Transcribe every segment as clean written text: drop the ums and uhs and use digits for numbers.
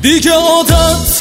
دیگه عادت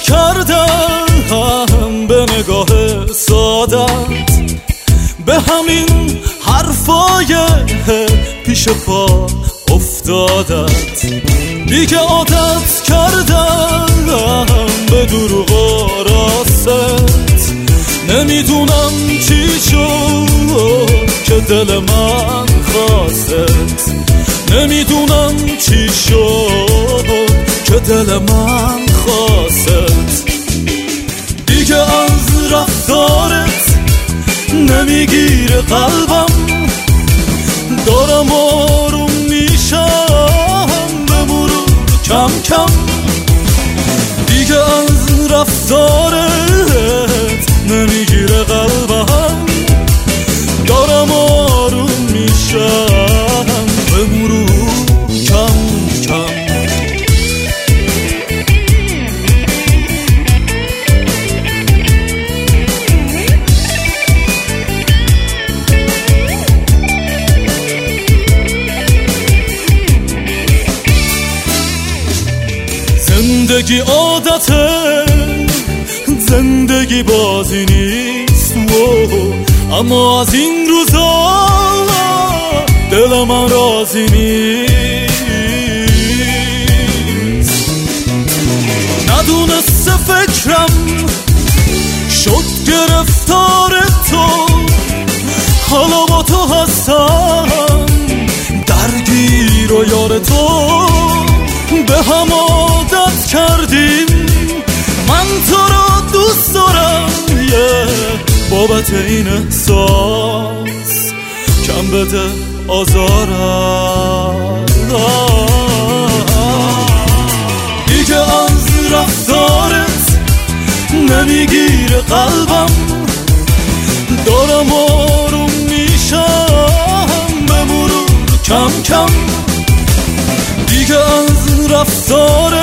کردم به نگاه سادت، به همین حرفای پیش پا افتادت. دیگه عادت کردم به دروغ و راست، نمیدونم چی شد که دل من خواست، نمیدونم چی شد که دل من خواست. دیگه از رفتارت نمیگیره قلبم، دارم آروم میشم به مرور کم کم. دیگه از رفتارت نمیگیره قلبم، دارم آروم میشم به مرور کم کم. زندگی عادته، زندگی بازی نیست اما از این روزا دل من راضی نیست. ندونسته فکرم شد گرفتار تو، حالا با تو هستم درگیر و یار تو. به هم عادت کردیم، من تو را دوست دارم، بابت این احساس کم بده آزارم. دیگه از رفتارت نمیگیره قلبم، دارم آروم میشم به مرور کم کم. دیگه از رفتارت